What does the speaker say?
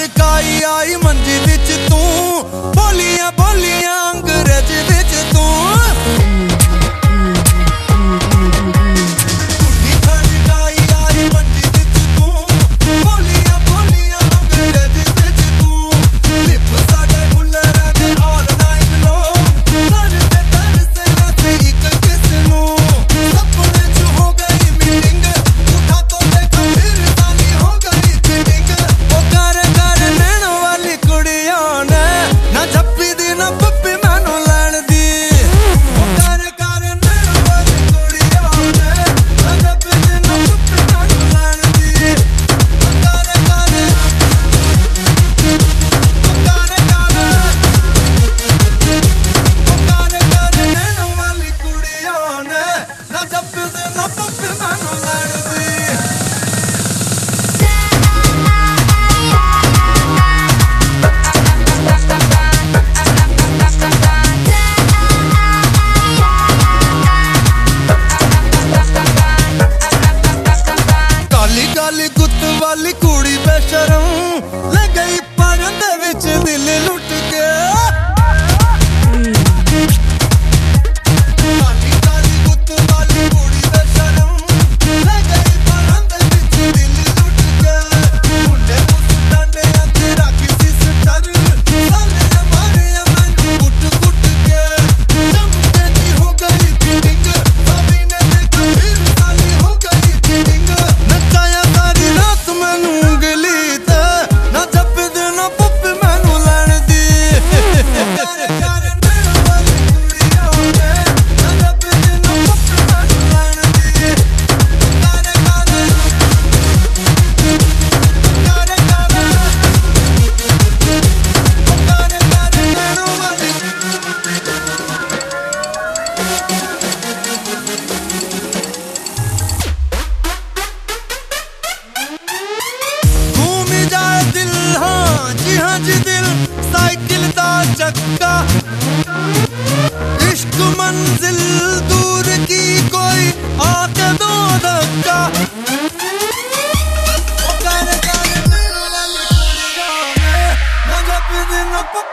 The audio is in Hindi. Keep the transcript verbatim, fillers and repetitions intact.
खड़काई आई मंजी विच तू बोलियां बोलियां अंग्रेज विच तू गुत वाली कुड़ी बेशरम ले गई पागल दे विच दिल लुट के काली काली गुत वाली कुड़ी बेशरम ले गई पागल दे विच दिल लुट के मुंडे मुस डांडे अंते राखी सी सटर साले हमारे मैनू कुट कुट के चमके दी हो गई फीलिंग सभी ने देखा फिर साली हो गई फीलिंग नचाया दिल साइकिल दा चक्का इश्क मंजिल दूर की कोई आके दो धक्का ओ कर कर मेरे वाली कुड़ियां ने ना जब दिन